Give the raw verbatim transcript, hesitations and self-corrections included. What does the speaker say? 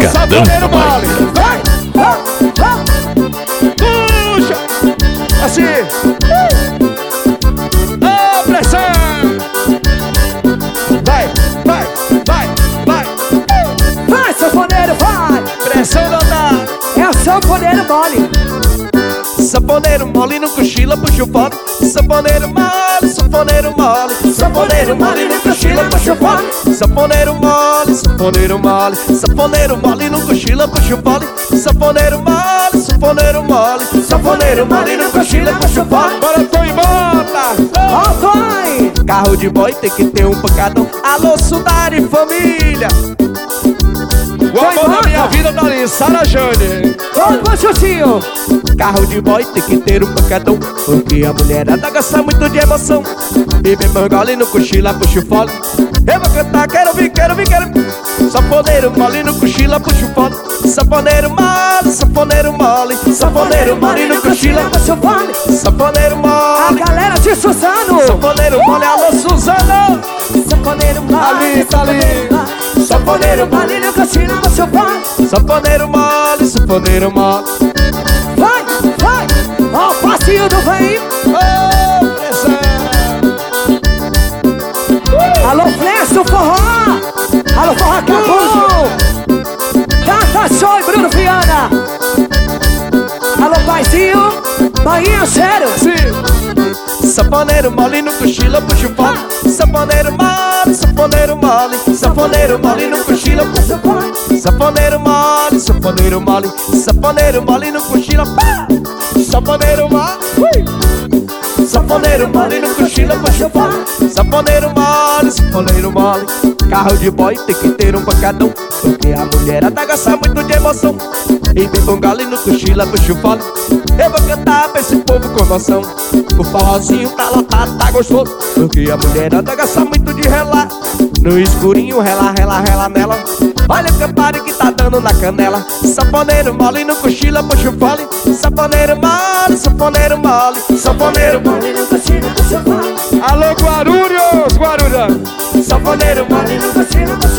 sanfoneiro mole. Vai, vai, vai. Puxa. Assim. Ô, pressão. Vai, vai, vai, vai. Vai, sanfoneiro, vai. Pressão não dá. É o sanfoneiro mole. Sanfoneiro mole no cochila, puxa o fole. Sanfoneiro mole, sanfoneiro mole. Sanfoneiro mole no cochila, puxa o fole. Sanfoneiro mole, sanfoneiro mole. Sanfoneiro mole no cochila, puxa o fole. Sanfoneiro mole, sanfoneiro mole. Sanfoneiro mole no cochila, puxa o fole. Bora, tô em volta. Ó, vai. Carro de boy tem que ter um pancadão. Alô, Sudari, família. O amor da minha vida tá ali, Sara Jane. Todo mundo chutinho. Carro de boy tem que ter um pancadão, porque a mulherada gosta muito de emoção. Bebe mangole no cochila, puxa o fole. Eu vou cantar, quero ouvir, quero ouvir, quero ouvir. Sanfoneiro mole no cochila, puxa o fole. Sanfoneiro mole, sanfoneiro mole. Sanfoneiro mole no cochila, puxa o fole. Sanfoneiro A mole. galera de Suzano. Sanfoneiro mole, alô Suzano. Sanfoneiro mole. Ali, tá ali. Sanfoneiro mole. Ali no cochila, puxa o fole. Sanfoneiro mole, sanfoneiro mole. Vai, vai. Ó, o passinho do vem. Ô, pressão. Alô, Flex do forró. Alô, forró Cabuzo. Tata Show e Bruno Viana. Alô, paizinho. Bahia Cheiro. Sim. Sanfoneiro mole no cochila, puxa o fole. Sanfoneiro mole, sanfoneiro mole. Sanfoneiro mole no cochila, puxa o fole. Sanfoneiro mole, sanfoneiro mole. Sanfoneiro mole no cochila, pá. Sanfoneiro mole. Sanfoneiro mole no cochila, puxa o fole. Sanfoneiro mole, sanfoneiro mole. Carro de boy tem que ter um pancadão, porque a mulherada gosta muito de emoção. E bem bongale no cochila, puxa o fole. Eu vou cantar pra esse povo com noção. O forrozinho tá lotado, tá gostoso, porque a mulherada gosta muito de relar. No escurinho, rela, rela, rela nela. Olha o campari que tá dando na canela. Sanfoneiro mole no cochila, puxa o fole. Sanfoneiro mole, sanfoneiro mole. Sanfoneiro mole no cochila, puxa o fole. Alô, Guarulhos, Guarulhos. Sanfoneiro mole no cochila, puxa o fole.